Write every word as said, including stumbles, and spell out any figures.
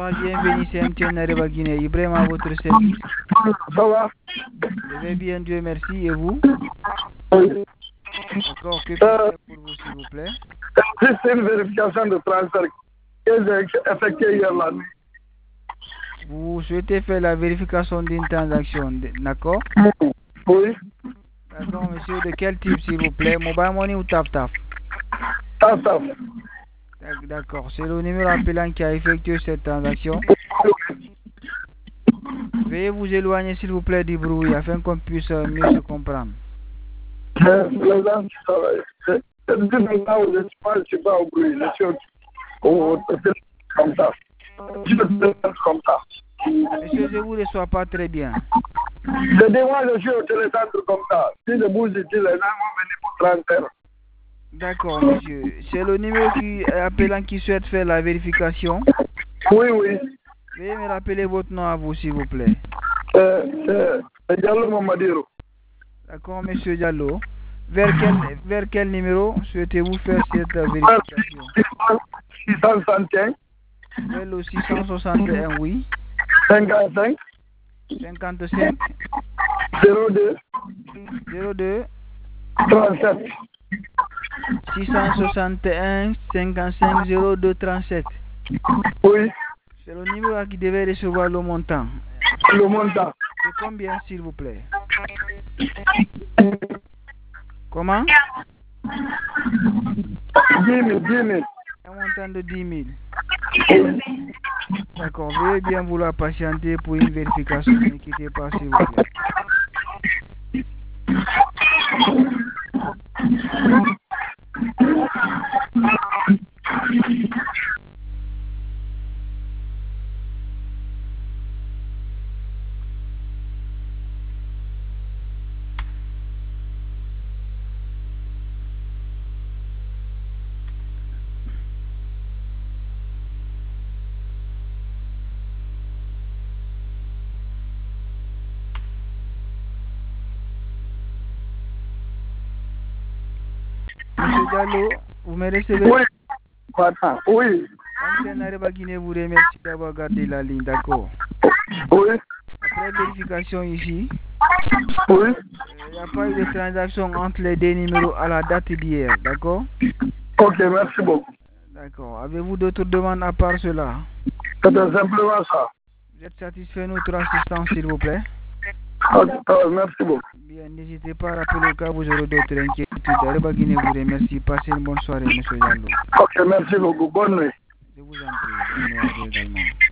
Bonsoir, bienvenue, c'est M T N Areba Guinée. Ibrahim à votre service. Ça va? Je vais bien, Dieu merci. Et vous? Oui. D'accord, que puis-je faire pour vous, s'il vous plaît? C'est une vérification de transfert que j'ai effectuée hier la nuit. Vous souhaitez faire la vérification d'une transaction, d'accord? Oui. D'accord, monsieur, de quel type, s'il vous plaît? Mobile Money ou Tap Tap? Tap Tap. D'accord, c'est le numéro appelant qui a effectué cette transaction. Veuillez vous éloigner, s'il vous plaît, du bruit afin qu'on puisse mieux se comprendre. Les gens qui travaillent. Je dis maintenant, je ne suis pas, je suis pas au bruit. Je suis au téléphone comme ça. Je suis au téléphone comme ça. Monsieur, je ne vous reçois pas très bien. Je dis, moi, je suis au téléphone comme ça. Si je bouge ici, les gens vont venir pour transfert. D'accord, monsieur. C'est le numéro qui appelant qui souhaite faire la vérification. Oui, oui. Veuillez me rappeler votre nom à vous, s'il vous plaît. Euh, c'est Diallo Mamadiro. D'accord, monsieur Diallo. Vers quel, vers quel numéro souhaitez-vous faire cette vérification? six cent soixante et un. Vers le six cent soixante et un, oui. cinquante-cinq. cinquante-cinq. zéro deux. zéro deux. trente-sept. six cent soixante et un, cinquante-cinq, zéro deux, trente-sept. Oui. C'est le numéro qui devait recevoir le montant. Le montant. C'est combien, s'il vous plaît? Comment? dix mille, dix mille. Un montant de dix mille. D'accord, veuillez bien vouloir patienter pour une vérification. Ne quittez pas, s'il vous plaît. Monsieur Diallo, vous me recevez? Oui. Voilà. Oui. M T N Areba Guinée vous remercie d'avoir gardé la ligne, d'accord? Oui. Après vérification ici, Oui. il n'y a pas eu de transaction entre les deux numéros à la date d'hier, d'accord? Ok, merci beaucoup. D'accord. Avez-vous d'autres demandes à part cela? C'était simplement ça. Vous êtes satisfait de notre assistance, s'il vous plaît? Ok, merci beaucoup. Bien, n'hésitez pas à rappeler au cas où vous aurez d'autres inquiétudes. Areba Guinée vous remercie. Passez une bonne soirée, monsieur Diallo. Ok, merci beaucoup. Bonne nuit. Je vous en prie. Bonne nuit à vous également.